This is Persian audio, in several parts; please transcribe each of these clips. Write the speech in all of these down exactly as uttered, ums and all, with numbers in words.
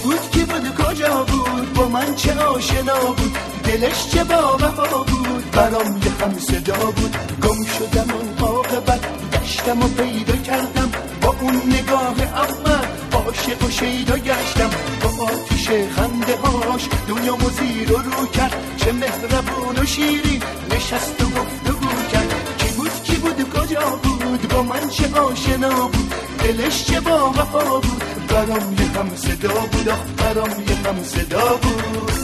بود کی بود کجا بود با من چه آشنا بود دلش چه با وفا بود برام یه هم صدا بود گم شدم و عاقبت گشتم و پیدا کردم با اون نگاه اول عاشق و شیدا گشتم با آتیش خنده هاش دنیا زیر و رو کرد چه مهربون و شیرین نشست و گفتگو کرد کی بود کی بود کجا بود با من چه آشنا بود دلش چه با وفا بود برام یه هم صدا بود آخ برام یه هم صدا بود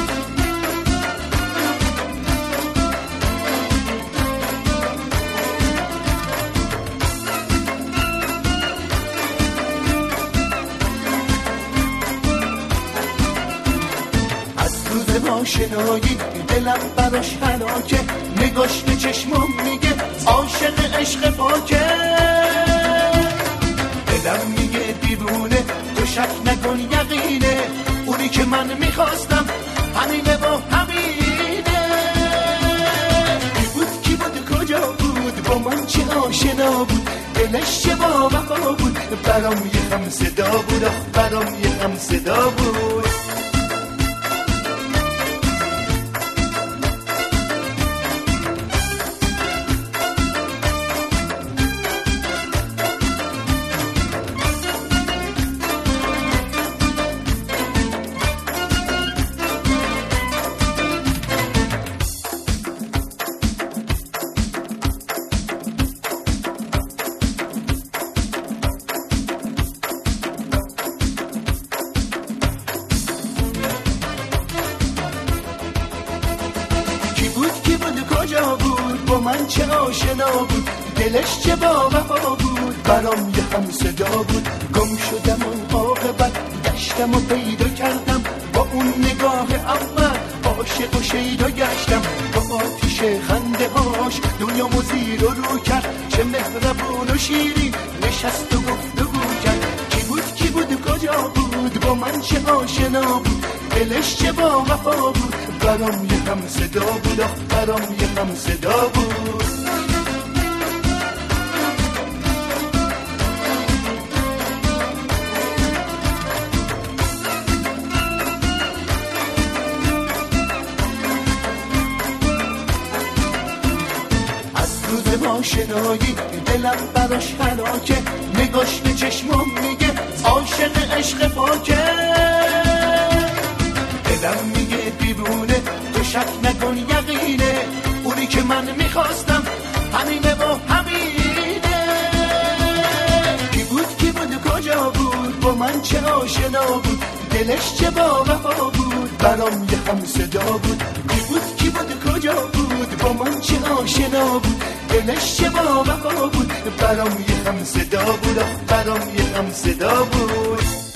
آشنایی دلم براش هلاکه نگاش به چشمم میگه عاشق عشق پاکه دلم میگه دیوونه تو شک نکن یقینه اونی که من میخواستم همینه و همینه کی بود کی بود کجا بود با من چه آشنا بود دلش چه با وفا بود برام یه هم صدا بود آخ برام یه هم صدا بود کجا بود با من چه آشنا بود دلش چه با وفا بود برام یه هم صدا بود گم شدم و عاقبت گشتم و پیدا کردم با اون نگاه اول عاشق و شیدا گشتم با آتیش خنده هاش دنیامو زیر و رو کرد چه مهربون و شیرین نشست و گفتگو کرد کی بود کی بود کجا بود با من چه آشنا بود دلش چه با وفا بود برام یه هم صدا بود آخ برام یه هم صدا بود از روز آشنایی دلم براش هلاکه نگاش به چشمم میگه عاشق عشق پاکه دلم میگه دیوونه تو شک نکن یقینه اونی که من میخواستم همینه و همینه کی بود کی بود کجا بود با من چه آشنا بود دلش چه با وفا بود برام یه هم صدا بود کی بود کی بود کجا بود با من چه آشنا بود دلش چه با وفا بود برام یه هم صدا بود برام یه هم صدا بود